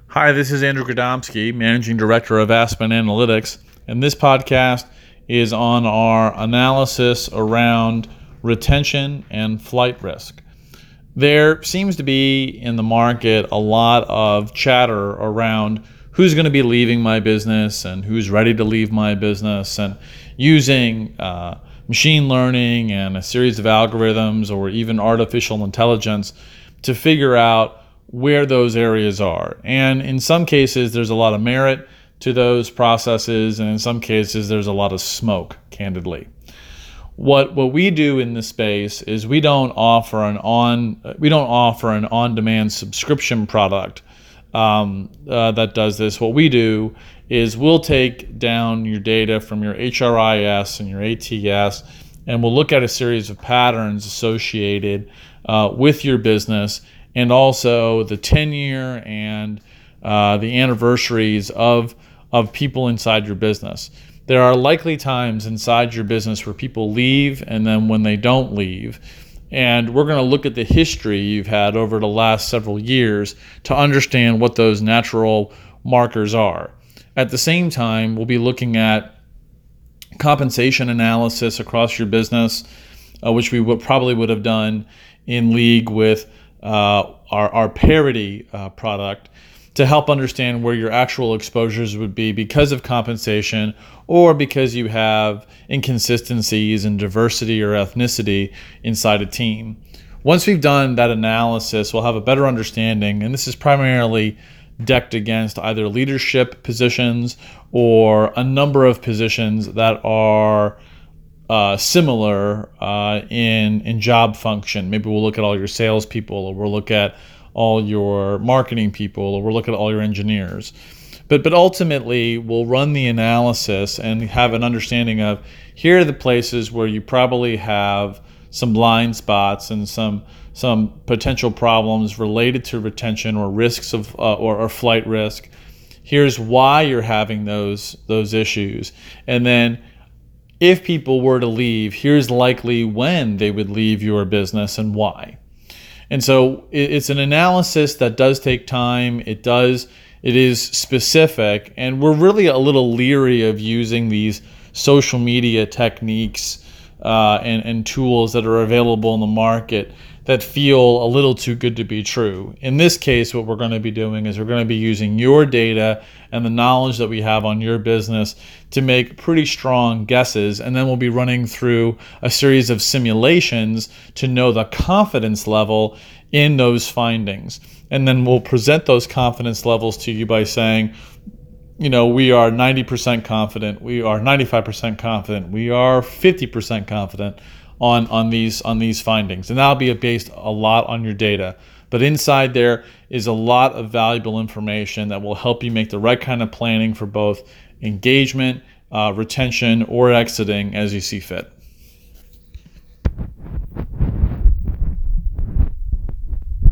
Hi, this is Andrew Gadomski, Managing Director of Aspen Analytics, and this podcast is on our analysis around retention and flight risk. There seems to be in the market a lot of chatter around who's going to be leaving my business and who's ready to leave my business, and using machine learning and a series of algorithms or even artificial intelligence to figure out where those areas are. And in some cases, there's a lot of merit to those processes, and in some cases, there's a lot of smoke, candidly. What we do in this space is we don't offer an on-demand subscription product that does this. What we do is we'll take down your data from your HRIS and your ATS, and we'll look at a series of patterns associated with your business, and also the tenure and the anniversaries of people inside your business. There are likely times inside your business where people leave and then when they don't leave. And we're going to look at the history you've had over the last several years to understand what those natural markers are. At the same time, we'll be looking at compensation analysis across your business, which we probably would have done in league with our parity product, to help understand where your actual exposures would be because of compensation or because you have inconsistencies in diversity or ethnicity inside a team. Once we've done that analysis, we'll have a better understanding, and this is primarily decked against either leadership positions or a number of positions that are similar in job function. Maybe we'll look at all your salespeople, or we'll look at all your marketing people, or we'll look at all your engineers. But ultimately, we'll run the analysis and have an understanding of here are the places where you probably have some blind spots and some potential problems related to retention or risks of or flight risk. Here's why you're having those issues, and then if people were to leave, here's likely when they would leave your business and why. And so it's an analysis that does take time. It is specific, and we're really a little leery of using these social media techniques and tools that are available in the market that feel a little too good to be true. In this case, what we're going to be doing is we're going to be using your data and the knowledge that we have on your business to make pretty strong guesses, and then we'll be running through a series of simulations to know the confidence level in those findings. And then we'll present those confidence levels to you by saying, we are 90% confident, we are 95% confident, we are 50% confident on these findings, and that'll be based a lot on your data. But inside there is a lot of valuable information that will help you make the right kind of planning for both engagement, retention, or exiting as you see fit.